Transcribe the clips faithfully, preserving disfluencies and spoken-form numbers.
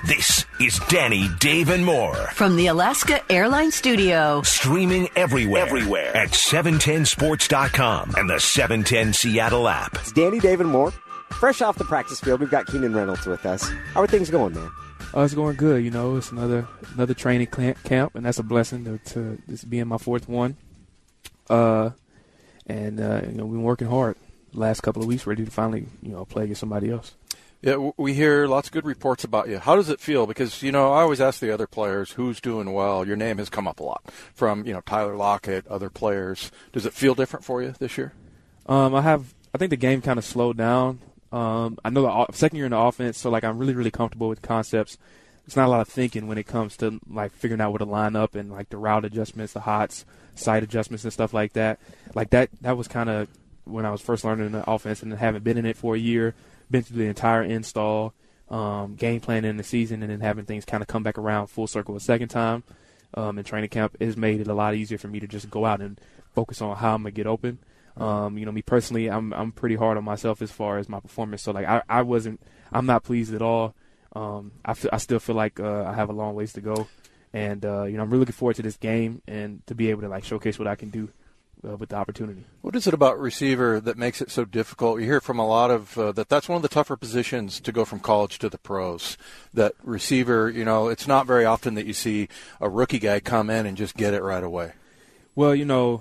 This is Danny, Dave, and more. From the Alaska Airlines Studio. Streaming everywhere. Everywhere. At seven ten sports dot com and the seven ten Seattle app. It's Danny, Dave, and more. Fresh off the practice field, we've got Keenan Reynolds with us. How are things going, man? Oh, it's going good. You know, it's another another training camp, and that's a blessing to, to this being my fourth one. Uh, and, uh, you know, we've been working hard the last couple of weeks, ready to finally, you know, play against somebody else. Yeah, we hear lots of good reports about you. How does it feel? Because, you know, I always ask the other players who's doing well. Your name has come up a lot from, you know, Tyler Lockett, other players. Does it feel different for you this year? Um, I have – I think the game kind of slowed down. Um, I know the second year in the offense, so, like, I'm really, really comfortable with concepts. It's not a lot of thinking when it comes to, like, figuring out where to line up and, like, the route adjustments, the hots, side adjustments and stuff like that. Like, that, that was kind of when I was first learning the offense and haven't been in it for a year. Been through the entire install, um, game planning in the season, and then having things kind of come back around full circle a second time um, in training camp has made it a lot easier for me to just go out and focus on how I'm gonna get open. Um, you know, me personally, I'm I'm pretty hard on myself as far as my performance. So like I, I wasn't, I'm not pleased at all. Um, I feel, I still feel like uh, I have a long ways to go, and uh, you know, I'm really looking forward to this game and to be able to like showcase what I can do. Uh, with the opportunity. What is it about receiver that makes it so difficult? You hear from a lot of uh, that that's one of the tougher positions to go from college to the pros. That receiver, you know, it's not very often that you see a rookie guy come in and just get it right away. Well, you know,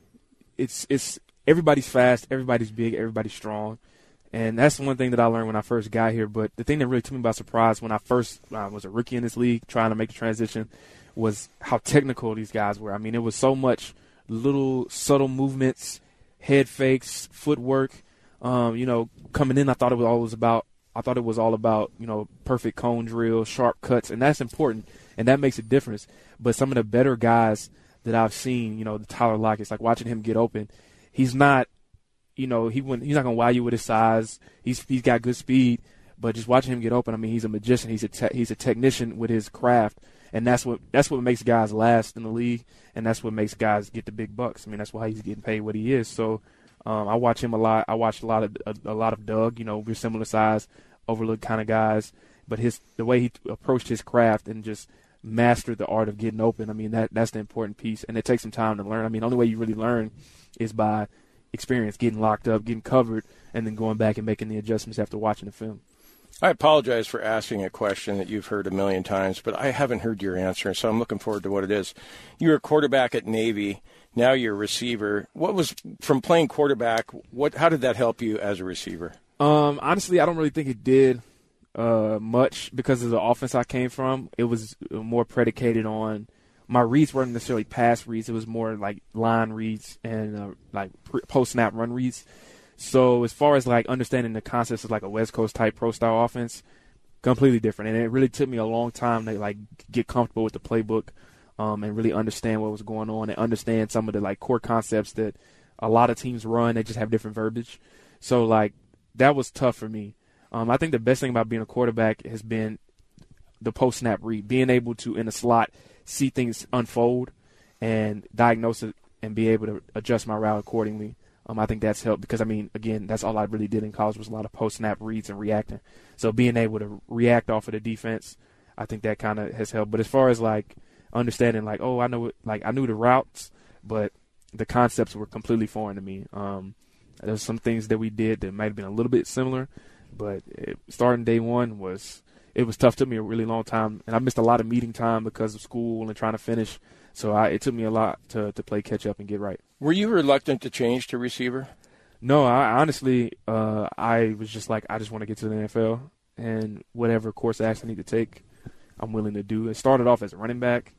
it's it's everybody's fast, everybody's big, everybody's strong. And that's one thing that I learned when I first got here. But the thing that really took me by surprise when I first uh, was a rookie in this league trying to make the transition was how technical these guys were. I mean, it was so much little subtle movements, head fakes, footwork. Um, you know, coming in, I thought it was always about. I thought it was all about you know perfect cone drill, sharp cuts, and that's important, and that makes a difference. But some of the better guys that I've seen, you know, the Tyler Lockett, like watching him get open, he's not, you know, he wouldn't, he's not gonna wow you with his size. He's he's got good speed, but just watching him get open, I mean, he's a magician. He's a te- he's a technician with his craft. And that's what that's what makes guys last in the league, and that's what makes guys get the big bucks. I mean, that's why he's getting paid what he is. So um, I watch him a lot. I watch a lot of a, a lot of Doug. You know, we're similar size, overlooked kind of guys. But his the way he approached his craft and just mastered the art of getting open. I mean, that that's the important piece, and it takes some time to learn. I mean, the only way you really learn is by experience, getting locked up, getting covered, and then going back and making the adjustments after watching the film. I apologize for asking a question that you've heard a million times, but I haven't heard your answer, so I'm looking forward to what it is. You were a quarterback at Navy. Now you're a receiver. What was, from playing quarterback, what? How did that help you as a receiver? Um, honestly, I don't really think it did uh, much because of the offense I came from. It was more predicated on my reads weren't necessarily pass reads. It was more like line reads and uh, like post-snap run reads. So as far as, like, understanding the concepts of, like, a West Coast-type pro-style offense, completely different. And it really took me a long time to, like, get comfortable with the playbook um, and really understand what was going on and understand some of the, like, core concepts that a lot of teams run. They just have different verbiage. So, like, that was tough for me. Um, I think the best thing about being a quarterback has been the post-snap read, being able to, in a slot, see things unfold and diagnose it and be able to adjust my route accordingly. Um, I think that's helped because, I mean, again, that's all I really did in college was a lot of post-snap reads and reacting. So being able to react off of the defense, I think that kind of has helped. But as far as, like, understanding, like, oh, I know it, like, I knew the routes, but the concepts were completely foreign to me. Um, there's some things that we did that might have been a little bit similar, but it, starting day one was – it was tough. It took me a really long time, and I missed a lot of meeting time because of school and trying to finish. So I, it took me a lot to, to play catch-up and get right. Were you reluctant to change to receiver? No, I honestly, uh, I was just like, I just want to get to the N F L, and whatever course of action I need to take, I'm willing to do. It started off as a running back.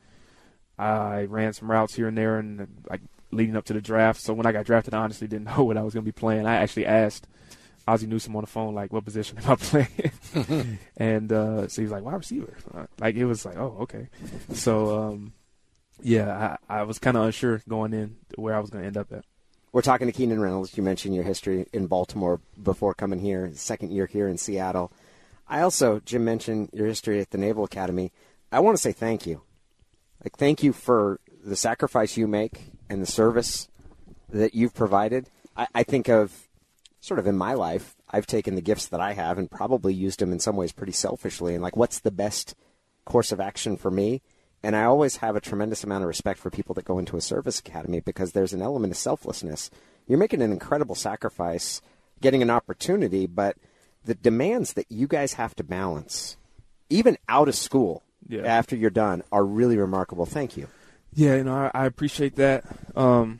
I ran some routes here and there, and like leading up to the draft. So when I got drafted, I honestly didn't know what I was going to be playing. I actually asked Ozzie Newsome on the phone, like, what position am I playing? and uh, so he was like, wide receiver. Like, it was like, oh, okay. So, um, yeah, I, I was kind of unsure going in where I was going to end up at. We're talking to Keenan Reynolds. You mentioned your history in Baltimore before coming here, second year here in Seattle. I also, Jim mentioned your history at the Naval Academy. I want to say thank you. Like, thank you for the sacrifice you make and the service that you've provided. I, I think of, sort of in my life, I've taken the gifts that I have and probably used them in some ways pretty selfishly. And like, what's the best course of action for me? And I always have a tremendous amount of respect for people that go into a service academy because there's an element of selflessness. You're making an incredible sacrifice, getting an opportunity, but the demands that you guys have to balance, even out of school, yeah. after you're done, are really remarkable. Thank you. Yeah, you know, I, I appreciate that. Um,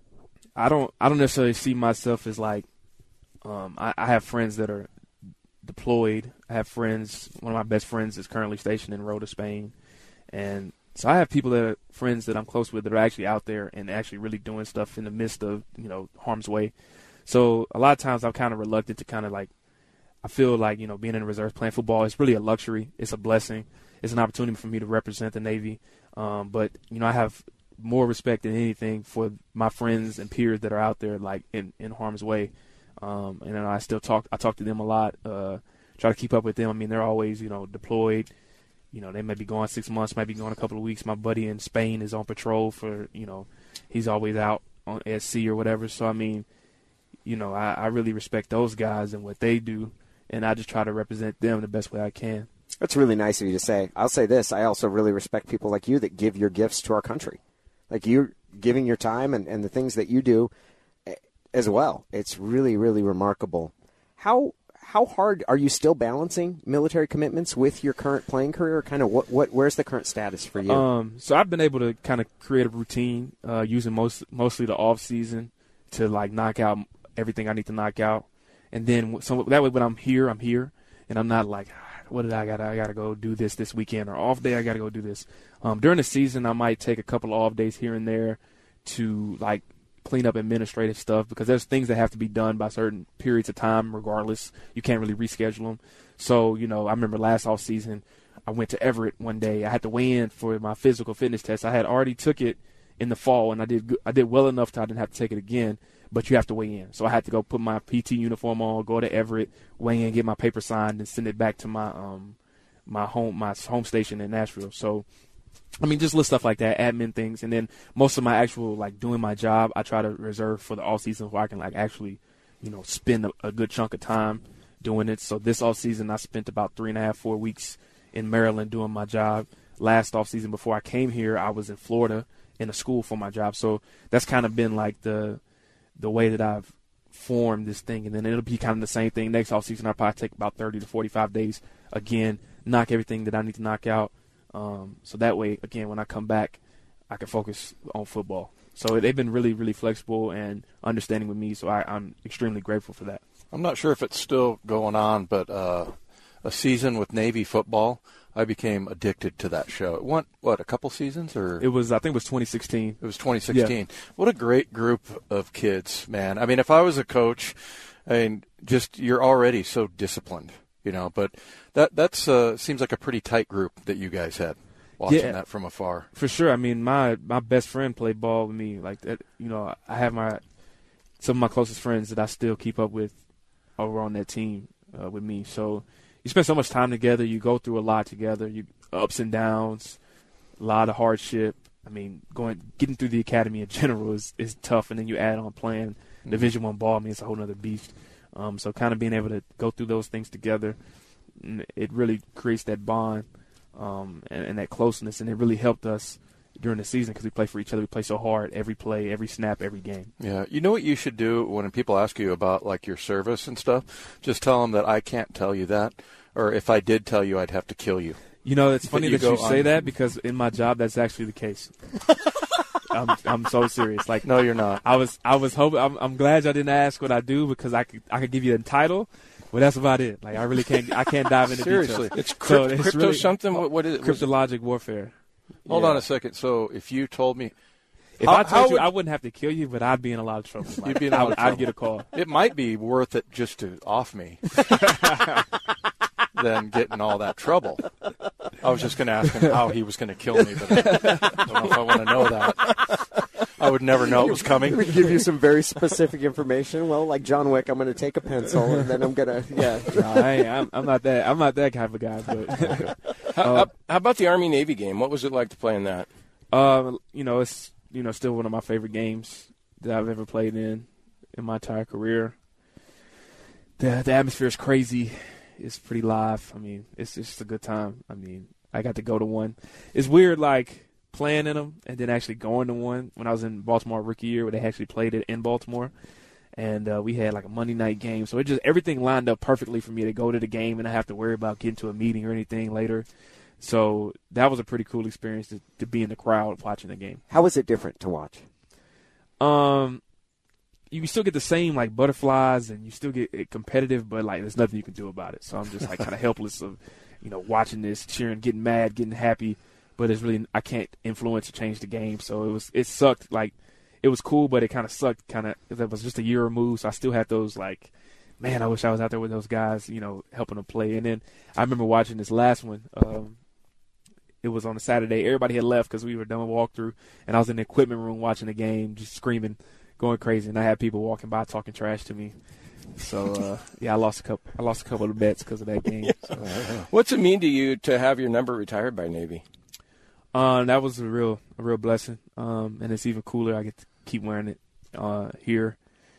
I don't, I don't necessarily see myself as like, um, I, I have friends that are deployed. I have friends. One of my best friends is currently stationed in Rota, Spain, and so I have people that are friends that I'm close with that are actually out there and actually really doing stuff in the midst of, you know, harm's way. So a lot of times I'm kind of reluctant to kind of like, I feel like, you know, being in the reserves playing football is really a luxury. It's a blessing. It's an opportunity for me to represent the Navy. Um, but, you know, I have more respect than anything for my friends and peers that are out there, like, in, in harm's way. Um, and then I still talk, I talk to them a lot, uh, try to keep up with them. I mean, they're always, you know, deployed. You know, they may be gone six months, might be gone a couple of weeks. My buddy in Spain is on patrol for, you know, he's always out on at sea or whatever. So, I mean, you know, I, I really respect those guys and what they do, and I just try to represent them the best way I can. That's really nice of you to say. I'll say this. I also really respect people like you that give your gifts to our country. Like you're giving your time and, and the things that you do as well. It's really, really remarkable. How how hard are you still balancing military commitments with your current playing career? Kind of what, what where's the current status for you? Um, so I've been able to kind of create a routine uh, using most mostly the off season to like knock out everything I need to knock out, and then so that way when I'm here, I'm here, and I'm not like, what did I got? I got to go do this this weekend, or off day I got to go do this. Um, during the season, I might take a couple of off days here and there to like clean up administrative stuff because there's things that have to be done by certain periods of time. Regardless, you can't really reschedule them. So you know, I remember last off season, I went to Everett one day. I had to weigh in for my physical fitness test. I had already took it in the fall, and I did I did well enough to I didn't have to take it again. But you have to weigh in. So I had to go put my P T uniform on, go to Everett, weigh in, get my paper signed, and send it back to my um my home my home station in Nashville. So, I mean, just little stuff like that, admin things. And then most of my actual, like, doing my job, I try to reserve for the off season where I can, like, actually, you know, spend a, a good chunk of time doing it. So this off season, I spent about three and a half, four weeks in Maryland doing my job. Last off season before I came here, I was in Florida in a school for my job. So that's kind of been, like, the – the way that I've formed this thing, and then it'll be kind of the same thing next offseason. I'll probably take about thirty to forty-five days, again, knock everything that I need to knock out. Um, so that way, again, when I come back, I can focus on football. So they've been really, really flexible and understanding with me, so I, I'm extremely grateful for that. I'm not sure if it's still going on, but uh, a season with Navy football, I became addicted to that show. It went, what, a couple seasons? Or It was, I think it was twenty sixteen. It was twenty sixteen. Yeah. What a great group of kids, man. I mean, if I was a coach, I mean, just you're already so disciplined, you know, but that that's uh, seems like a pretty tight group that you guys had watching yeah, that from afar. For sure. I mean, my, my best friend played ball with me. Like, that, you know, I have my some of my closest friends that I still keep up with over on that team uh, with me. So you spend so much time together. You go through a lot together. You ups and downs, a lot of hardship. I mean, going getting through the academy in general is, is tough, and then you add on playing mm-hmm. Division One ball. I mean, it's a whole other beast. Um, so kind of being able to go through those things together, it really creates that bond um, and, and that closeness, and it really helped us during the season because we play for each other. We play so hard every play, every snap, every game. Yeah. You know what you should do when people ask you about, like, your service and stuff? Just tell them that I can't tell you that, or if I did tell you, I'd have to kill you. You know, it's funny you that you go say on. that because in my job, that's actually the case. I'm, I'm so serious. Like, no, you're not. I was, I was hoping. I'm, I'm glad y'all didn't ask what I do because I could, I could give you a title, but that's about it. Like, I really can't, I can't dive into Seriously, details. it's, Crypt- so it's crypto really, something. What, what is it? Cryptologic warfare. Hold yeah. on a second. So if you told me, if how, I told you, would, I wouldn't have to kill you, but I'd be in a lot of trouble. Like, you'd be in a lot I, of trouble. I'd get a call. It might be worth it just to off me than getting all that trouble. I was just going to ask him how he was going to kill me, but I don't know if I want to know that. I would never know it was coming. We give you some very specific information. Well, like John Wick, I'm going to take a pencil and then I'm going to, yeah. No, I ain't, I'm, I'm not that. I'm not that kind of a guy. But how, uh, how, how about the Army Navy game? What was it like to play in that? Uh, you know, it's you know still one of my favorite games that I've ever played in in my entire career. the the atmosphere is crazy. It's pretty live. I mean, it's just a good time. I mean, I got to go to one. It's weird, like, playing in them and then actually going to one. When I was in Baltimore rookie year, where they actually played it in Baltimore, and uh, we had like a Monday night game. So it just everything lined up perfectly for me to go to the game and not have to worry about getting to a meeting or anything later. So that was a pretty cool experience to, to be in the crowd watching the game. How was it different to watch? Um, you still get the same like butterflies, and you still get it competitive, but like there's nothing you can do about it. So I'm just like kind of helpless of, you know, watching this, cheering, getting mad, getting happy, but it's really I can't influence or change the game. So it was it sucked. Like it was cool, but it kind of sucked. Kind of it was just a year removed, so I still had those like, man, I wish I was out there with those guys, you know, helping them play. And then I remember watching this last one. Um, it was on a Saturday. Everybody had left because we were done with walkthrough, and I was in the equipment room watching the game, just screaming, going crazy. And I had people walking by talking trash to me. So uh, yeah, I lost a couple. I lost a couple of bets because of that game. So, uh, What's it mean to you to have your number retired by Navy? Uh, that was a real, a real blessing. Um, and it's even cooler. I get to keep wearing it uh, here.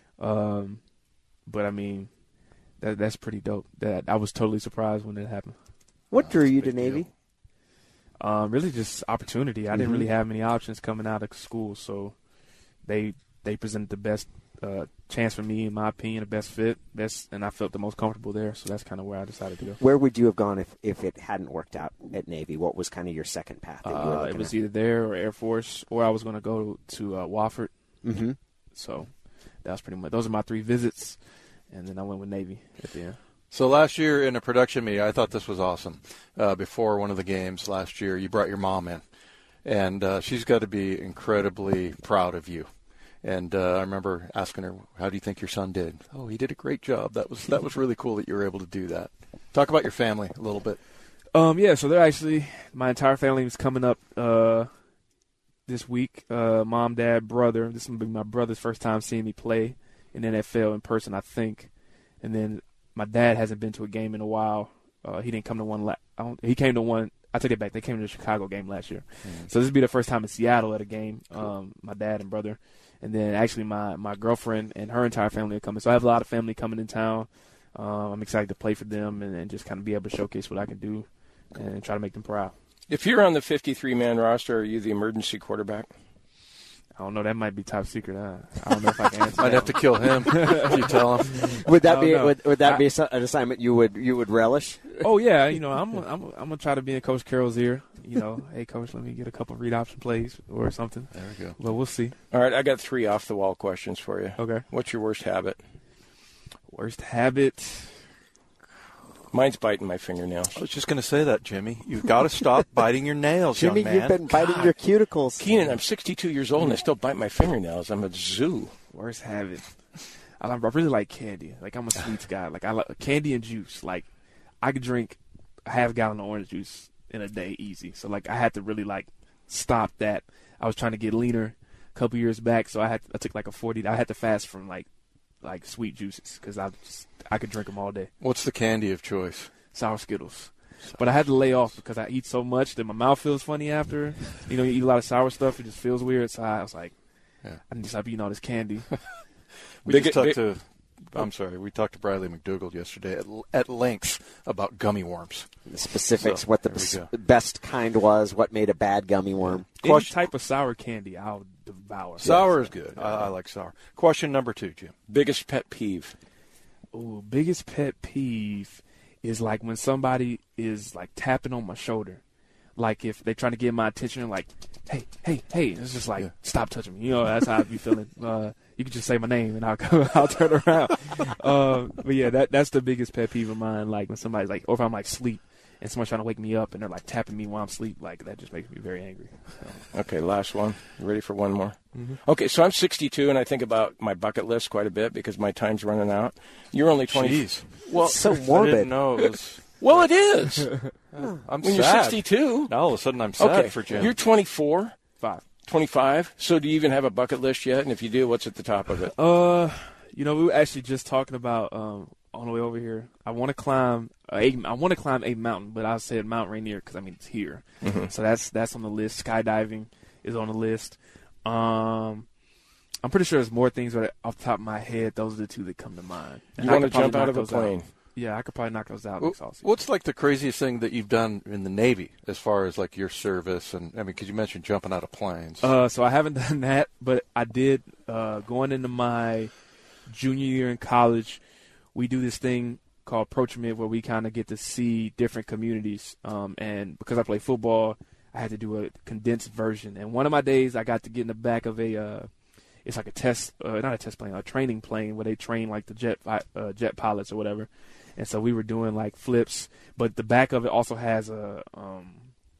Um, but I mean, that that's pretty dope. That I was totally surprised when it happened. What drew you to Navy? Um, really just opportunity. I mm-hmm. didn't really have many options coming out of school, so they they presented the best uh, chance for me, in my opinion, the best fit, best, and I felt the most comfortable there. So that's kind of where I decided to go. Where would you have gone if, if it hadn't worked out at Navy? What was kind of your second path? That you were uh, it was at? either there or Air Force, or I was going to go to uh, Wofford. Mm-hmm. So that was pretty much those are my three visits, and then I went with Navy at the end. So last year in a production meeting, I thought this was awesome. Uh, before one of the games last year, you brought your mom in, and uh, she's got to be incredibly proud of you. And uh, I remember asking her, "How do you think your son did?" "Oh, he did a great job." That was that was really cool that you were able to do that. Talk about your family a little bit. Um, yeah, so they're actually my entire family is coming up uh, this week. Uh, mom, dad, brother. This will be my brother's first time seeing me play in N F L in person, I think. And then my dad hasn't been to a game in a while. Uh, he didn't come to one. La- I don't, he came to one. I take it back. They came to the Chicago game last year. Mm-hmm. So this will be the first time in Seattle at a game. Cool. Um, my dad and brother. And then actually my, my girlfriend and her entire family are coming. So I have a lot of family coming in town. Um, I'm excited to play for them and, and just kind of be able to showcase what I can do and try to make them proud. If you're on the fifty-three man roster, are you the emergency quarterback? I don't know. That might be top secret. Uh, I don't know if I can answer I'd that have to kill him if you tell him. Would that be know. would, would that I, be an assignment you would you would relish? Oh yeah, you know I'm I'm I'm gonna try to be in Coach Carroll's ear. You know, hey Coach, let me get a couple of read option plays or something. There we go. But we'll see. All right, I got three off the wall questions for you. Okay. What's your worst habit? Worst habit. Mine's biting my fingernails. I was just going to say that, Jimmy. You've got to stop biting your nails, Jimmy, young man. you've been biting God. your cuticles. Keenan, I'm sixty-two years old and I still bite my fingernails. I'm a zoo. Worst habit. I, I really like candy. Like I'm a sweets guy. Like I like candy and juice. Like I could drink a half gallon of orange juice in a day easy. So like I had to really like stop that. I was trying to get leaner a couple years back, so I had I took like a forty. I had to fast from like like sweet juices because I just, I could drink them all day. What's the candy of choice? Sour Skittles. But I had to lay off because I eat so much that my mouth feels funny after. You know, you eat a lot of sour stuff, it just feels weird. So I was like, yeah. I need to stop eating all this candy. we big, just talked big, to, I'm sorry, we talked to Bradley McDougall yesterday at, at length about gummy worms. The specifics, So, what the there we bes- best kind was, what made a bad gummy worm. Any Question- type of sour candy, I'll devour. Sour Yes. is good. I, I like sour. Question number two, Jim. Biggest pet peeve? Ooh, biggest pet peeve is like when somebody is like tapping on my shoulder. Like if they're trying to get my attention, like, hey, hey, hey. It's just like, Yeah. stop touching me. You know, that's how I be feeling. Uh, you can just say my name and I'll go, I'll turn around. uh, but yeah, that that's the biggest pet peeve of mine. Like when somebody's like, or if I'm like asleep and someone's trying to wake me up and they're like tapping me while I'm asleep, like that just makes me very angry. So. Okay, last one. You ready for one more? Mm-hmm. Okay, so I'm sixty-two and I think about my bucket list quite a bit because my time's running out. You're only twenty. Jeez. Well, It's so I morbid. didn't know it was. well, it is. I'm When you're sad. sixty-two. Now all of a sudden I'm sad Okay, for Jim. you're twenty-four, Five. twenty-five. So do you even have a bucket list yet? And if you do, what's at the top of it? Uh, you know, we were actually just talking about um on the way over here. I want to climb a I want to climb a mountain, but I said Mount Rainier because I mean it's here. Mm-hmm. So that's that's on the list. Skydiving is on the list. Um, I'm pretty sure there's more things, but off the top of my head, those are the two that come to mind. You And I want to could probably jump out knock of a those plane. Yeah, I could probably knock those out Well, next offseason. what's like the craziest thing that you've done in the Navy as far as like your service? And I mean, because you mentioned jumping out of planes. Uh, so I haven't done that, but I did uh, going into my junior year in college. We do this thing called Approachment where we kind of get to see different communities. Um, and because I play football, I had to do a condensed version. And one of my days, I got to get in the back of a uh, it's like a test, uh, not a test plane, a training plane where they train like the jet uh, jet pilots or whatever. And so we were doing like flips, but the back of it also has a um,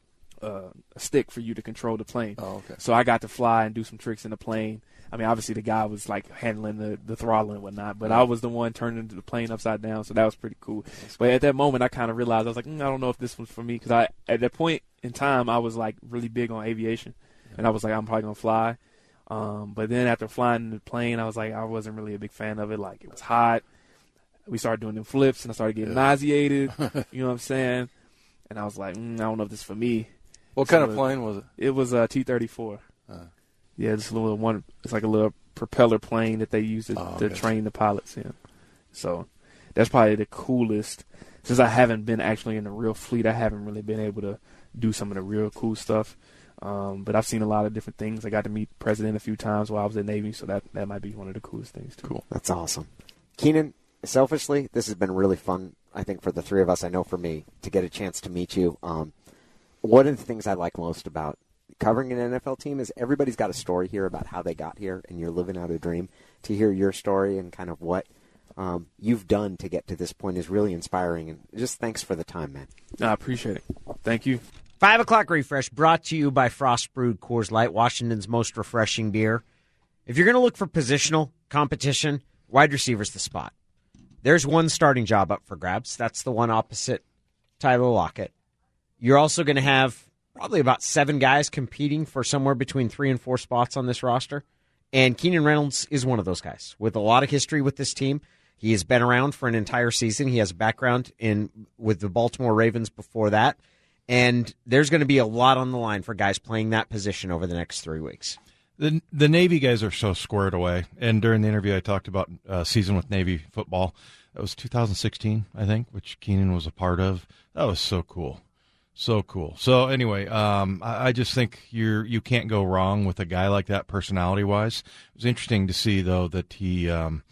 uh, a stick for you to control the plane. Oh, okay. So I got to fly and do some tricks in the plane. I mean, obviously the guy was like handling the, the throttle and whatnot, but I was the one turning the plane upside down, so that was pretty cool. But at that moment, I kind of realized, I was like, mm, I don't know if this one's for me, because I at that point in time, I was like really big on aviation, and I was like, I'm probably going to fly. Um, but then after flying the plane, I was like, I wasn't really a big fan of it. Like, it was hot. We started doing them flips, and I started getting yeah. nauseated. You know what I'm saying? And I was like, mm, I don't know if this is for me. What so kind of plane was it? It was a T thirty-four. Uh, yeah, it's a little one. It's like a little propeller plane that they use to, oh, to okay. train the pilots in. So that's probably the coolest. Since I haven't been actually in the real fleet, I haven't really been able to do some of the real cool stuff. Um, but I've seen a lot of different things. I got to meet the president a few times while I was in the Navy, so that, that might be one of the coolest things, too. Cool. That's awesome. Keenan, selfishly, this has been really fun, I think, for the three of us. I know for me, to get a chance to meet you. Um, one of the things I like most about covering an N F L team is everybody's got a story here about how they got here, and you're living out a dream. To hear your story and kind of what um, you've done to get to this point is really inspiring. And just thanks for the time, man. I appreciate it. Thank you. Five o'clock refresh brought to you by Frost Brewed Coors Light, Washington's most refreshing beer. If you're going to look for positional competition, wide receiver's the spot. There's one starting job up for grabs. That's the one opposite Tyler Lockett. You're also going to have probably about seven guys competing for somewhere between three and four spots on this roster. And Keenan Reynolds is one of those guys with a lot of history with this team. He has been around for an entire season. He has a background in with the Baltimore Ravens before that. And there's going to be a lot on the line for guys playing that position over the next three weeks. The the Navy guys are so squared away. And during the interview, I talked about uh, season with Navy football. That was two thousand sixteen, I think, which Keenan was a part of. That was so cool. So cool. So anyway, um, I, I just think you're you can't go wrong with a guy like that personality-wise. It was interesting to see, though, that he um,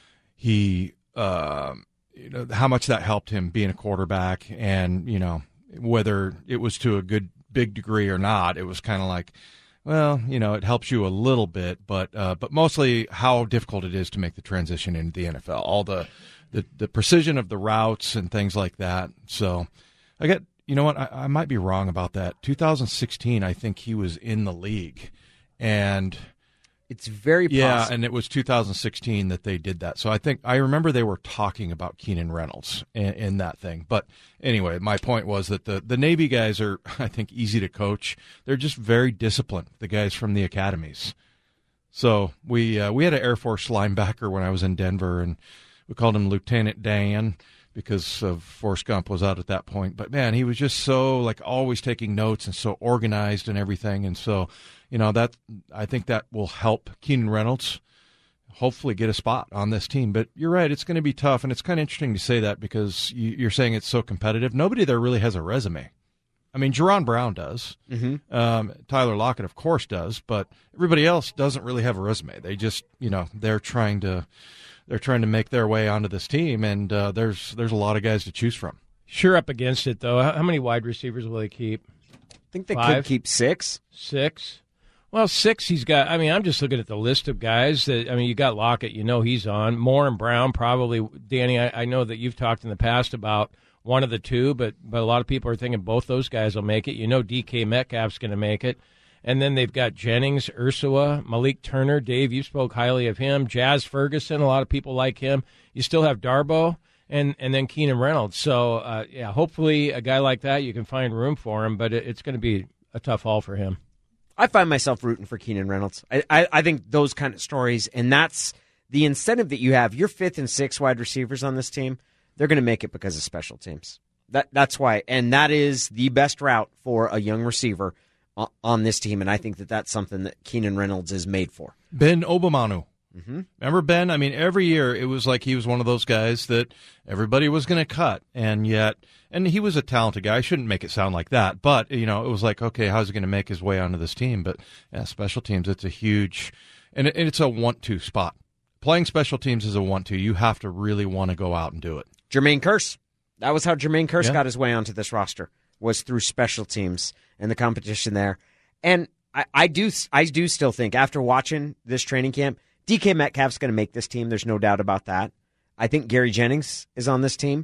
he uh, you know how much that helped him being a quarterback, and you know whether it was to a good big degree or not. It was kind of like, well, you know, it helps you a little bit, but uh, but mostly how difficult it is to make the transition into the N F L. All the the, the precision of the routes and things like that. So I get. You know what? I, I might be wrong about that. two thousand sixteen, I think he was in the league, and it's very possible. Yeah, and it was two thousand sixteen that they did that. So I think I remember they were talking about Keenan Reynolds in, in that thing. But anyway, my point was that the the Navy guys are, I think, easy to coach. They're just very disciplined. The guys from the academies. So we uh, we had an Air Force linebacker when I was in Denver, and we called him Lieutenant Dan, because of Forrest Gump was out at that point. But, man, he was just so, like, always taking notes and so organized and everything. And so, you know, that I think that will help Keenan Reynolds hopefully get a spot on this team. But you're right, it's going to be tough. And it's kind of interesting to say that because you're saying it's so competitive. Nobody there really has a resume. I mean, Jerron Brown does. Mm-hmm. Um, Tyler Lockett, of course, does. But everybody else doesn't really have a resume. They just, you know, they're trying to – They're trying to make their way onto this team, and uh, there's there's a lot of guys to choose from. Sure up against it, though. How many wide receivers will they keep? I think they Five? could keep six. Six? Well, six he's got. I mean, I'm just looking at the list of guys. that I mean, you got Lockett, you know he's on. Moore and Brown probably. Danny, I, I know that you've talked in the past about one of the two, but, but a lot of people are thinking both those guys will make it. You know D K Metcalf's going to make it. And then they've got Jennings, Ursua, Malik Turner. Dave, you spoke highly of him. Jazz Ferguson, a lot of people like him. You still have Darboh and, and then Keenan Reynolds. So, uh, yeah, hopefully a guy like that, you can find room for him, but it, it's going to be a tough haul for him. I find myself rooting for Keenan Reynolds. I, I, I think those kind of stories, and that's the incentive that you have. Your fifth and sixth wide receivers on this team, they're going to make it because of special teams. That That's why, and that is the best route for a young receiver. on, on this team, and I think that that's something that Keenan Reynolds is made for. Ben Obamanu. Mm-hmm. Remember Ben? I mean, every year it was like he was one of those guys that everybody was going to cut, and yet, and he was a talented guy. I shouldn't make it sound like that, but, you know, it was like, okay, how's he going to make his way onto this team? But, yeah, special teams, it's a huge, and, it, and it's a want-to spot. Playing special teams is a want-to. You have to really want to go out and do it. Jermaine Kearse. That was how Jermaine Kearse Yeah. got his way onto this roster, was through special teams and the competition there. And I, I do I do still think, after watching this training camp, D K Metcalf's going to make this team. There's no doubt about that. I think Gary Jennings is on this team.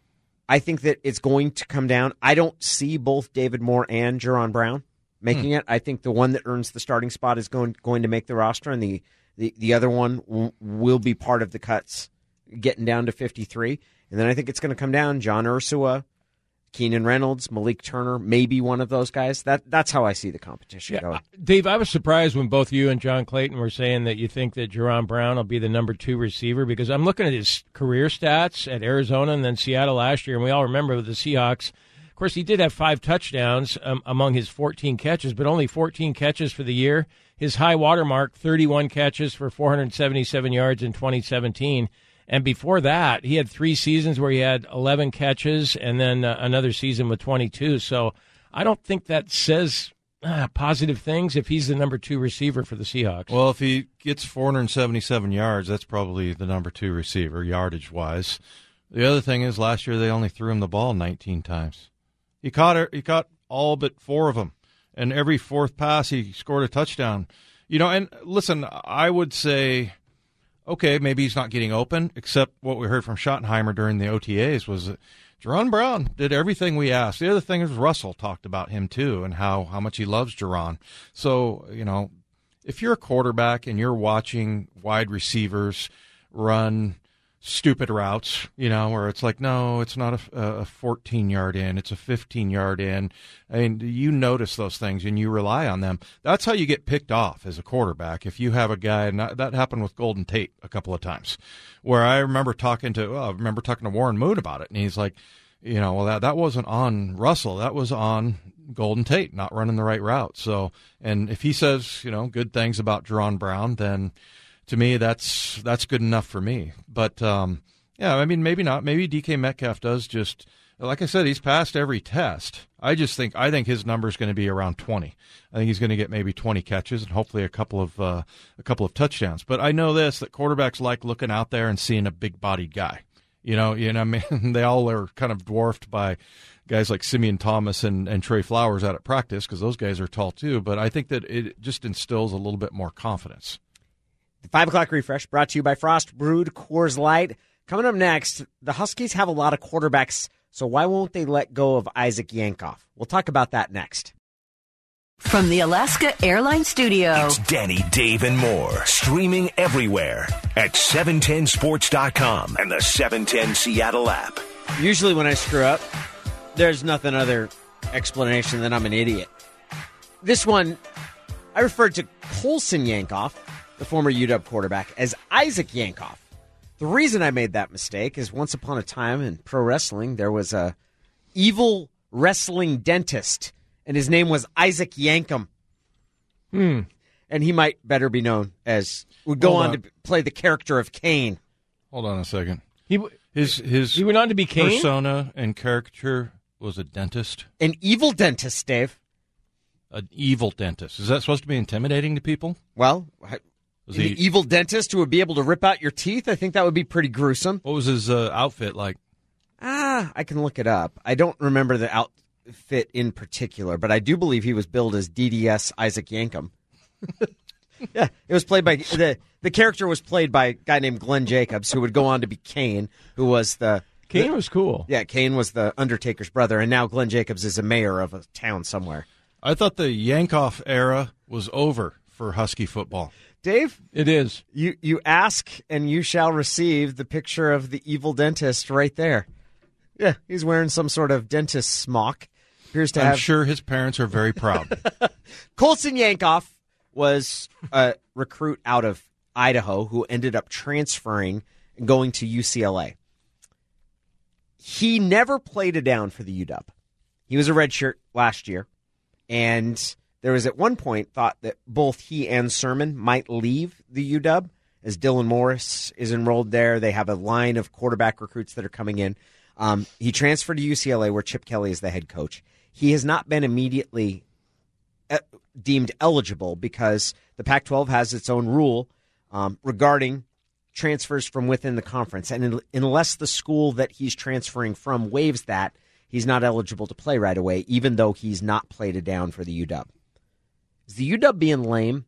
I think that it's going to come down. I don't see both David Moore and Jerron Brown making Hmm. it. I think the one that earns the starting spot is going going to make the roster, and the, the, the other one w- will be part of the cuts, getting down to fifty-three. And then I think it's going to come down John Ursua, Keenan Reynolds, Malik Turner, maybe one of those guys. That That's how I see the competition Yeah, going. uh, Dave, I was surprised when both you and John Clayton were saying that you think that Jerron Brown will be the number two receiver, because I'm looking at his career stats at Arizona and then Seattle last year, and we all remember with the Seahawks. Of course, he did have five touchdowns um, among his fourteen catches, but only fourteen catches for the year. His high watermark, thirty-one catches for four hundred seventy-seven yards in twenty seventeen. And before that, he had three seasons where he had eleven catches and then uh, another season with twenty-two. So I don't think that says uh, positive things if he's the number two receiver for the Seahawks. Well, if he gets four hundred seventy-seven yards, that's probably the number two receiver, yardage-wise. The other thing is, last year they only threw him the ball nineteen times. He caught it, he caught all but four of them, and every fourth pass he scored a touchdown. You know, and listen, I would say, okay, maybe he's not getting open, except what we heard from Schottenheimer during the O T As was that Jerron Brown did everything we asked. The other thing is Russell talked about him too, and how, how much he loves Jerron. So, you know, if you're a quarterback and you're watching wide receivers run stupid routes, you know, where it's like, no, it's not a, a fourteen-yard in, it's a fifteen-yard in. I mean, you notice those things and you rely on them. That's how you get picked off as a quarterback. If you have a guy, and that, that happened with Golden Tate a couple of times, where I remember talking to, well, I remember talking to Warren Moon about it, and he's like, you know, well, that, that wasn't on Russell, that was on Golden Tate, not running the right route. So, and if he says, you know, good things about Jerron Brown, then to me, that's that's good enough for me. But, um, yeah, I mean, maybe not. Maybe D K Metcalf does just, like I said, he's passed every test. I just think I think his number is going to be around twenty. I think he's going to get maybe twenty catches and hopefully a couple of uh, a couple of touchdowns. But I know this, that quarterbacks like looking out there and seeing a big-bodied guy. You know, you know, I mean, they all are kind of dwarfed by guys like Simeon Thomas and, and Trey Flowers out at practice, because those guys are tall too. But I think that it just instills a little bit more confidence. The five o'clock refresh brought to you by Frost Brewed Coors Light. Coming up next, the Huskies have a lot of quarterbacks, so why won't they let go of Isaac Yankoff? We'll talk about that next. From the Alaska Airlines Studio. It's Danny, Dave, and more. Streaming everywhere at seven ten sports dot com and the seven ten Seattle app. Usually when I screw up, there's nothing other explanation than I'm an idiot. This one, I referred to Colson Yankoff, the former U W quarterback, as Isaac Yankoff. The reason I made that mistake is once upon a time in pro wrestling, there was a evil wrestling dentist, and his name was Isaac Yankem. Hmm. And he might better be known as, would go Hold on, on. to play the character of Kane. Hold on a second. He w- His his he went on to be Kane? persona and caricature was a dentist, An evil dentist, Dave. an evil dentist. Is that supposed to be intimidating to people? Well, I- Was an he? evil dentist who would be able to rip out your teeth? I think that would be pretty gruesome. What was his uh, outfit like? Ah, I can look it up. I don't remember the outfit in particular, but I do believe he was billed as D D S Isaac Yankem. Yeah, it was played by the the character was played by a guy named Glenn Jacobs, who would go on to be Kane, who was the Kane the- was cool. Yeah, Kane was the Undertaker's brother, and now Glenn Jacobs is a mayor of a town somewhere. I thought the Yankoff era was over for Husky football. Dave, It is. you you ask and you shall receive. The picture of the evil dentist right there. Yeah, he's wearing some sort of dentist smock. Appears to I'm have sure his parents are very proud. Colson Yankoff was a recruit out of Idaho who ended up transferring and going to U C L A. He never played a down for the U W. He was a redshirt last year, and there was at one point thought that both he and Sermon might leave the U W, as Dylan Morris is enrolled there. They have a line of quarterback recruits that are coming in. Um, he transferred to U C L A, where Chip Kelly is the head coach. He has not been immediately deemed eligible because the Pac twelve has its own rule um, regarding transfers from within the conference. And in, unless the school that he's transferring from waives that, he's not eligible to play right away, even though he's not played it down for the U W. Is the U W being lame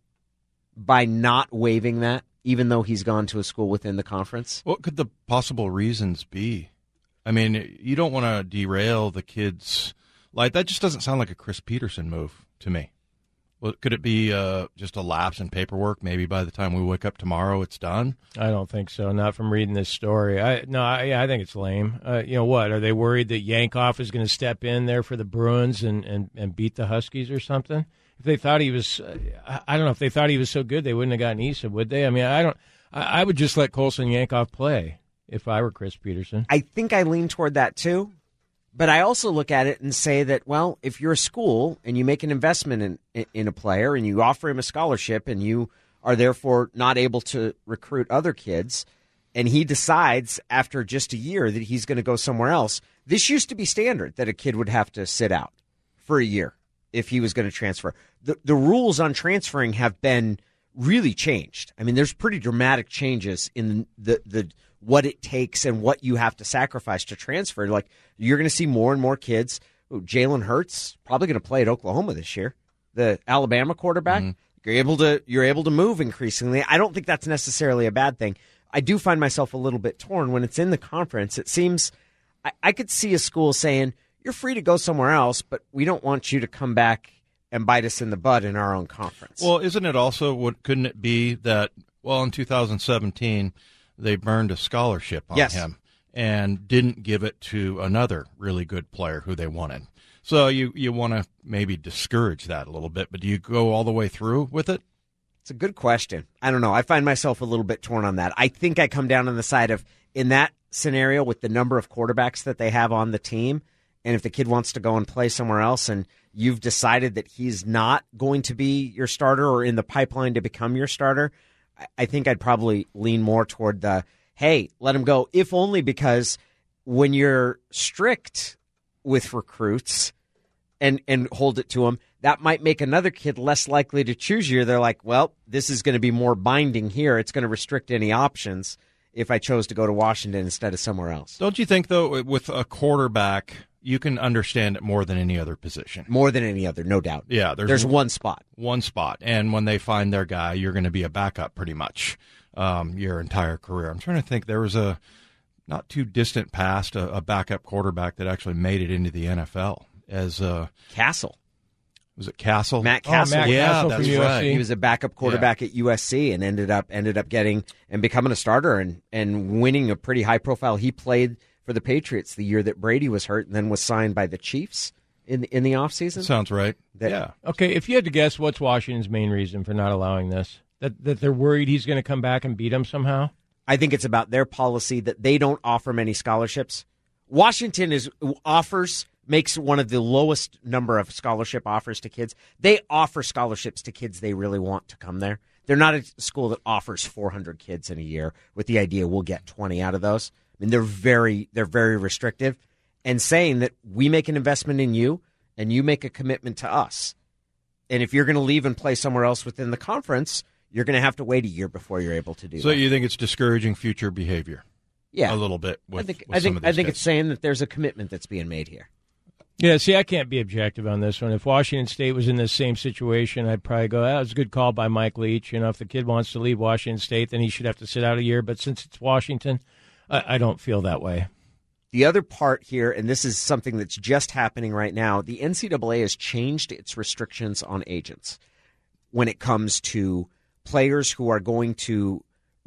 by not waiving that, even though he's gone to a school within the conference? What could the possible reasons be? I mean, you don't want to derail the kids. Like, that just doesn't sound like a Chris Peterson move to me. Well, could it be uh, just a lapse in paperwork? Maybe by the time we wake up tomorrow, it's done. I don't think so. Not from reading this story. I no, I, I think it's lame. Uh, you know what? Are they worried that Yankoff is going to step in there for the Bruins and, and, and beat the Huskies or something? If they thought he was, uh, I don't know. If they thought he was so good, they wouldn't have gotten Issa, would they? I mean, I don't. I, I would just let Colson Yankoff play if I were Chris Peterson. I think I lean toward that too. But I also look at it and say that, well, if you're a school and you make an investment in in a player and you offer him a scholarship and you are therefore not able to recruit other kids, and he decides after just a year that he's going to go somewhere else, this used to be standard that a kid would have to sit out for a year if he was going to transfer. The, the rules on transferring have been really changed. I mean, there's pretty dramatic changes in the the what it takes and what you have to sacrifice to transfer. Like, you're going to see more and more kids. Ooh, Jalen Hurts probably going to play at Oklahoma this year, the Alabama quarterback. Mm-hmm. You're able to you're able to move increasingly. I don't think that's necessarily a bad thing. I do find myself a little bit torn when it's in the conference. It seems I, I could see a school saying, you're free to go somewhere else, but we don't want you to come back and bite us in the butt in our own conference. Well, isn't it also, what couldn't it be that, well, in two thousand seventeen, they burned a scholarship on yes. him and didn't give it to another really good player who they wanted. So you, you want to maybe discourage that a little bit, but do you go all the way through with it? It's a good question. I don't know. I find myself a little bit torn on that. I think I come down on the side of, in that scenario with the number of quarterbacks that they have on the team, and if the kid wants to go and play somewhere else and you've decided that he's not going to be your starter or in the pipeline to become your starter, I think I'd probably lean more toward the, hey, let him go, if only because when you're strict with recruits and, and hold it to them, that might make another kid less likely to choose you. They're like, well, this is going to be more binding here. It's going to restrict any options if I chose to go to Washington instead of somewhere else. Don't you think, though, with a quarterback, you can understand it more than any other position? More than any other, no doubt. Yeah, there's, there's one spot. One spot. And when they find their guy, you're going to be a backup pretty much um, your entire career. I'm trying to think. There was a not too distant past, a, a backup quarterback that actually made it into the N F L as a Castle. Was it Castle? Matt Castle. Oh, Matt yeah, Castle that's from U S C. right. He was a backup quarterback yeah. at U S C and ended up ended up getting and becoming a starter and, and winning a pretty high profile. He played for the Patriots the year that Brady was hurt and then was signed by the Chiefs in in the offseason. Sounds right. That, yeah. Okay, if you had to guess, what's Washington's main reason for not allowing this? That that they're worried he's going to come back and beat them somehow? I think it's about their policy that they don't offer many scholarships. Washington is offers makes one of the lowest number of scholarship offers to kids. They offer scholarships to kids they really want to come there. They're not a school that offers four hundred kids in a year with the idea we'll get twenty out of those. I mean, they're very they're very restrictive, and saying that we make an investment in you and you make a commitment to us. And if you're going to leave and play somewhere else within the conference, you're going to have to wait a year before you're able to do so that. So you think it's discouraging future behavior? Yeah, a little bit. With, I think with I some think of these I think guys. it's saying that there's a commitment that's being made here. Yeah, see, I can't be objective on this one. If Washington State was in the same situation, I'd probably go, that was a good call by Mike Leach. You know, if the kid wants to leave Washington State, then he should have to sit out a year. But since it's Washington, I, I don't feel that way. The other part here, and this is something that's just happening right now, the N C double A has changed its restrictions on agents when it comes to players who are going to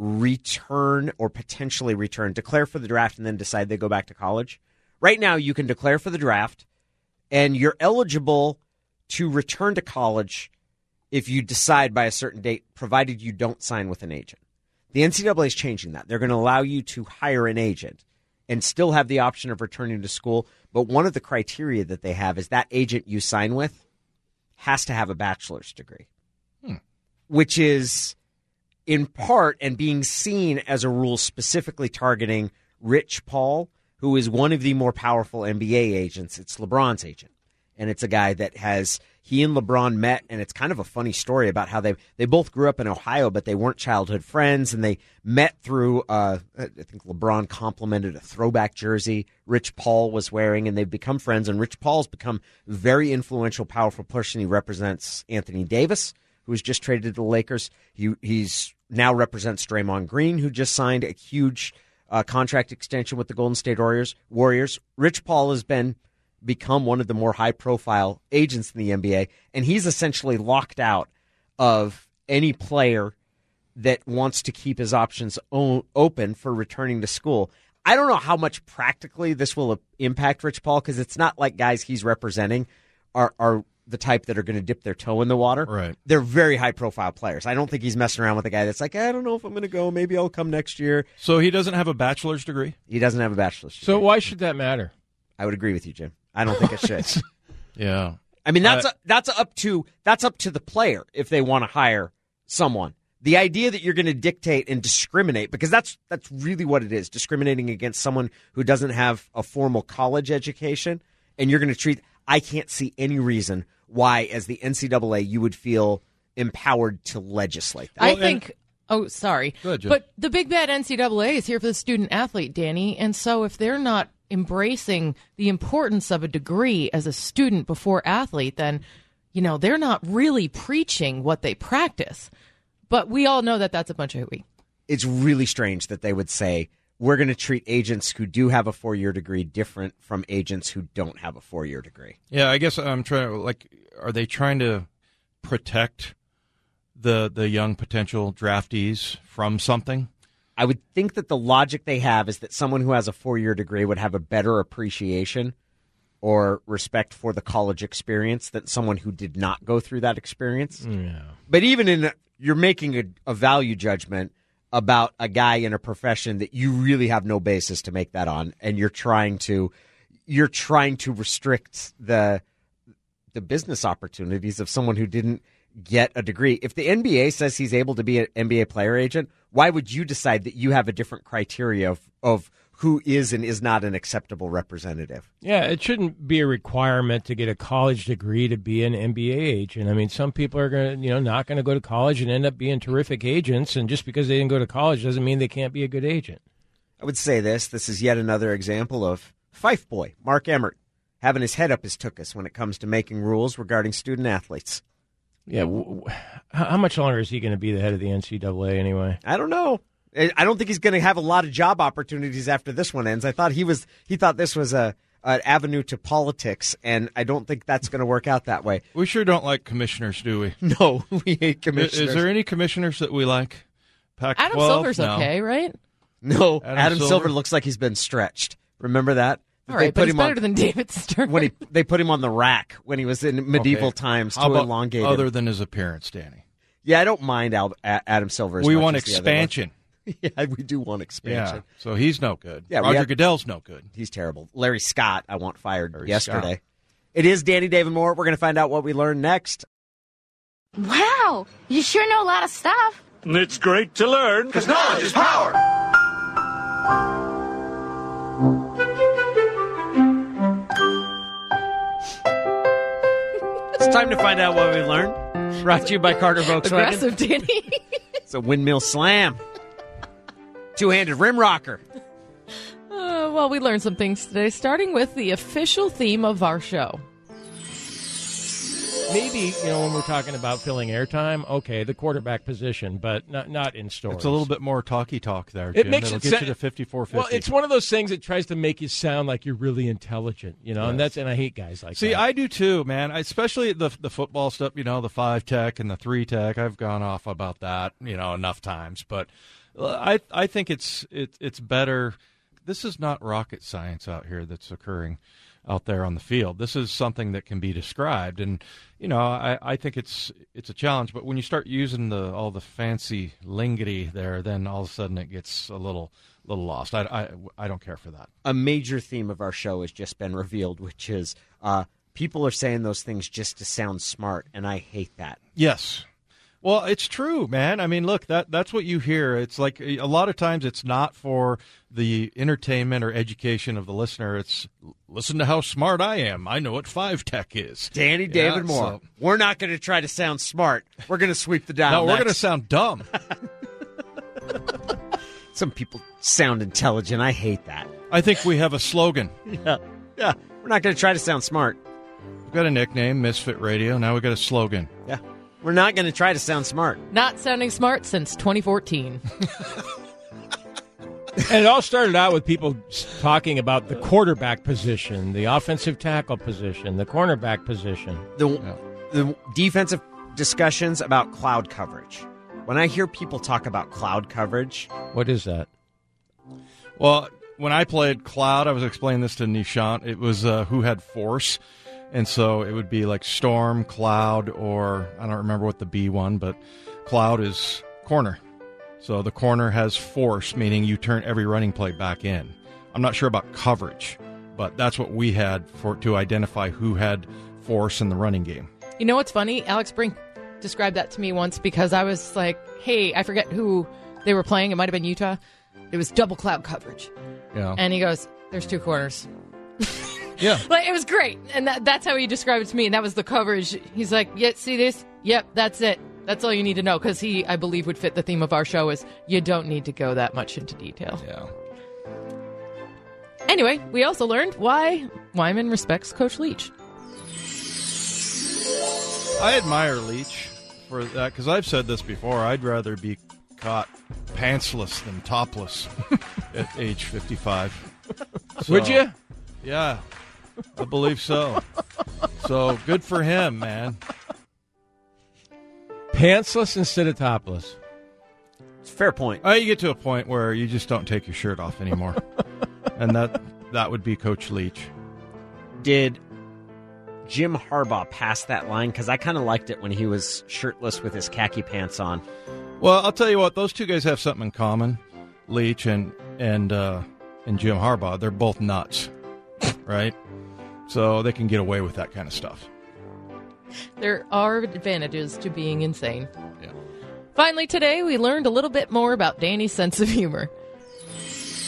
return or potentially return, declare for the draft, and then decide they go back to college. Right now, you can declare for the draft, and you're eligible to return to college if you decide by a certain date, provided you don't sign with an agent. The N C double A is changing that. They're going to allow you to hire an agent and still have the option of returning to school. But one of the criteria that they have is that agent you sign with has to have a bachelor's degree, Hmm. which is in part and being seen as a rule specifically targeting Rich Paul, who is one of the more powerful N B A agents. It's LeBron's agent. And it's a guy that has, he and LeBron met, and it's kind of a funny story about how they they both grew up in Ohio, but they weren't childhood friends, and they met through, uh, I think LeBron complimented a throwback jersey Rich Paul was wearing, and they've become friends, and Rich Paul's become a very influential, powerful person. He represents Anthony Davis, who was just traded to the Lakers. He he's now represents Draymond Green, who just signed a huge uh, contract extension with the Golden State Warriors. Warriors. Rich Paul has been become one of the more high-profile agents in the N B A, and he's essentially locked out of any player that wants to keep his options o- open for returning to school. I don't know how much practically this will impact Rich Paul, because it's not like guys he's representing are, are the type that are going to dip their toe in the water. Right. They're very high-profile players. I don't think he's messing around with a guy that's like, I don't know if I'm going to go. Maybe I'll come next year. So he doesn't have a bachelor's degree? He doesn't have a bachelor's degree. So why should that matter? I would agree with you, Jim. I don't think it should. Yeah. I mean, that's Uh, a, that's up to that's up to the player if they want to hire someone. The idea that you're going to dictate and discriminate, because that's that's really what it is, discriminating against someone who doesn't have a formal college education, and you're going to treat. I can't see any reason why, as the N C double A, you would feel empowered to legislate that. I think. Oh, sorry. Go ahead, Jen. But the big bad N C double A is here for the student athlete, Danny. And so if they're not embracing the importance of a degree as a student before athlete, then, you know, they're not really preaching what they practice. But we all know that that's a bunch of hooey. It's really strange that they would say, we're going to treat agents who do have a four-year degree different from agents who don't have a four-year degree. Yeah, I guess I'm trying to, like, are they trying to protect the the young potential draftees from something? I would think that the logic they have is that someone who has a four-year degree would have a better appreciation or respect for the college experience than someone who did not go through that experience. Yeah. But even in, you're making a, a value judgment about a guy in a profession that you really have no basis to make that on, and you're trying to, you're trying to restrict the the business opportunities of someone who didn't get a degree. If the N B A says he's able to be an N B A player agent, why would you decide that you have a different criteria of, of who is and is not an acceptable representative? Yeah, it shouldn't be a requirement to get a college degree to be an N B A agent. I mean, some people are going to, you know, not going to go to college and end up being terrific agents, and just because they didn't go to college doesn't mean they can't be a good agent. I would say this. This is yet another example of Fife boy, Mark Emmert, having his head up his tuchus when it comes to making rules regarding student athletes. Yeah, w- w- how much longer is he going to be the head of the N C double A anyway? I don't know. I don't think he's going to have a lot of job opportunities after this one ends. I thought he was. He thought this was a an avenue to politics, and I don't think that's going to work out that way. We sure don't like commissioners, do we? No, we hate Is, commissioners. is there any commissioners that we like? Pac twelve? Adam Silver's No. okay, right? No, Adam Adam, Silver? Silver looks like he's been stretched. Remember that? All They right, put but he's him better on- than David Stern. when he they put him on the rack when he was in medieval Okay. times How to about elongate other him. than his appearance, Danny? Yeah, I don't mind Al, A- Adam Silver. As We much want as the other one. expansion. Yeah, we do want expansion. Yeah, so he's no good. Yeah, we Roger have- Goodell's no good. He's terrible. Larry Scott, I want fired Larry yesterday. Scott. It is Danny David Moore. We're going to find out what we learned next. Wow, you sure know a lot of stuff. It's great to learn. Because knowledge is power. It's time to find out what we learned. Brought to you by Carter Volkswagen. Aggressive, Danny. It's a windmill slam. Two-handed rim rocker. Uh, well, we learned some things today, starting with the official theme of our show. Maybe, you know, when we're talking about filling airtime, okay, the quarterback position, but not not in stories. It's a little bit more talky talk there, It Jim. makes It'll it get sa- you to fifty-four fifty. Well, it's one of those things that tries to make you sound like you're really intelligent, you know, and Yes. that's and I hate guys like See, that. I do too, man. I, especially the the football stuff, you know, the five tech and the three tech. I've gone off about that, you know, enough times. But uh, I I think it's it, it's better. This is not rocket science out here that's occurring out there on the field. This is something that can be described, and you know, I, I think it's it's a challenge. But when you start using the all the fancy linguity there, then all of a sudden it gets a little little lost. I, I, I don't care for that. A major theme of our show has just been revealed, which is uh, people are saying those things just to sound smart, and I hate that. Yes. Well, it's true, man. I mean, look, that that's what you hear. It's like a lot of times it's not for the entertainment or education of the listener. It's listen to how smart I am. I know what five tech is. Danny David yeah, Moore. So. We're not going to try to sound smart. We're going to sweep the dial. No, we're going to sound dumb. Some people sound intelligent. I hate that. I think we have a slogan. Yeah, yeah. We're not going to try to sound smart. We've got a nickname, Misfit Radio. Now we've got a slogan. Yeah. We're not going to try to sound smart. Not sounding smart since twenty fourteen. And it all started out with people talking about the quarterback position, the offensive tackle position, the cornerback position. The, yeah. the defensive discussions about cloud coverage. When I hear people talk about cloud coverage. What is that? Well, when I played cloud, I was explaining this to Nishant. It was uh, who had force. And so it would be like storm, cloud, or I don't remember what the B one, but cloud is corner. So the corner has force, meaning you turn every running play back in. I'm not sure about coverage, but that's what we had for to identify who had force in the running game. You know what's funny? Alex Brink described that to me once because I was like, hey, I forget who they were playing. It might have been Utah. It was double cloud coverage. Yeah. And he goes, there's two corners. Yeah. Like, it was great. And that, that's how he described it to me. And that was the coverage. He's like, yeah, see this? Yep, that's it. That's all you need to know. Because he, I believe, would fit the theme of our show is you don't need to go that much into detail. Yeah. Anyway, we also learned why Wyman respects Coach Leach. I admire Leach for that because I've said this before. I'd rather be caught pantsless than topless at age fifty-five. So, would you? Yeah, I believe so. So good for him, man. Pantsless instead of topless. It's a fair point. Oh, you get to a point where you just don't take your shirt off anymore. And that that would be Coach Leach. Did Jim Harbaugh pass that line? Because I kind of liked it when he was shirtless with his khaki pants on. Well, I'll tell you what, those two guys have something in common. Leach and and uh, and Jim Harbaugh, they're both nuts, right? So they can get away with that kind of stuff. There are advantages to being insane. Yeah. Finally, today, we learned a little bit more about Danny's sense of humor. You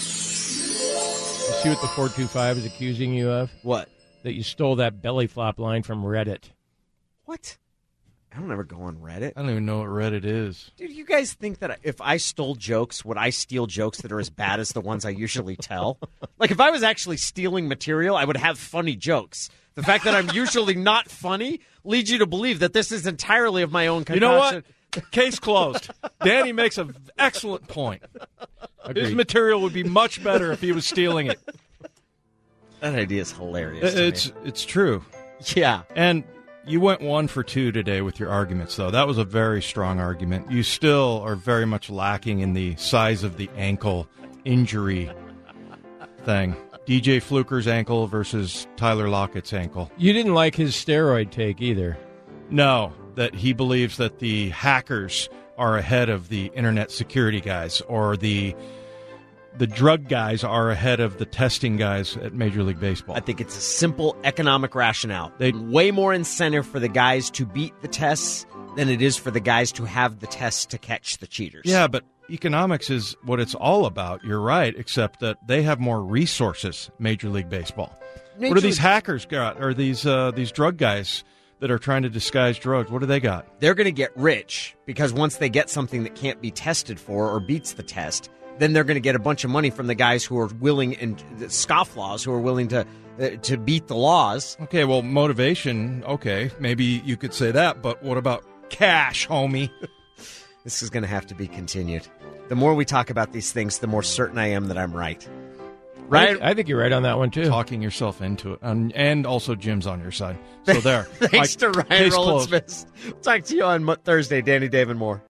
see what the four two five is accusing you of? What? That you stole that belly flop line from Reddit. What? I don't ever go on Reddit. I don't even know what Reddit is. Dude, you guys think that if I stole jokes, would I steal jokes that are as bad as the ones I usually tell? Like, if I was actually stealing material, I would have funny jokes. The fact that I'm usually not funny leads you to believe that this is entirely of my own concoction. You know what? Case closed. Danny makes an excellent point. Agreed. His material would be much better if he was stealing it. That idea is hilarious. to It's me. it's true. Yeah. And you went one for two today with your arguments, though. That was a very strong argument. You still are very much lacking in the size of the ankle injury thing. D J Fluker's ankle versus Tyler Lockett's ankle. You didn't like his steroid take either. No, that he believes that the hackers are ahead of the internet security guys, or the the drug guys are ahead of the testing guys at Major League Baseball. I think it's a simple economic rationale. They way more incentive for the guys to beat the tests than it is for the guys to have the tests to catch the cheaters. Yeah, but economics is what it's all about. You're right, except that they have more resources, Major League Baseball. Major what do these League- hackers got, or these uh, these drug guys that are trying to disguise drugs? What do they got? They're going to get rich because once they get something that can't be tested for or beats the test, then they're going to get a bunch of money from the guys who are willing, and scofflaws who are willing to uh, to beat the laws. Okay, well, motivation, okay, maybe you could say that, but what about cash, homie? This is going to have to be continued. The more we talk about these things, the more certain I am that I'm right. Right? I think, I think you're right on that one, too. Talking yourself into it. And, and also Jim's on your side. So there. Thanks I, to Ryan case Roland closed. Smith. Talk to you on Thursday, Danny David Moore.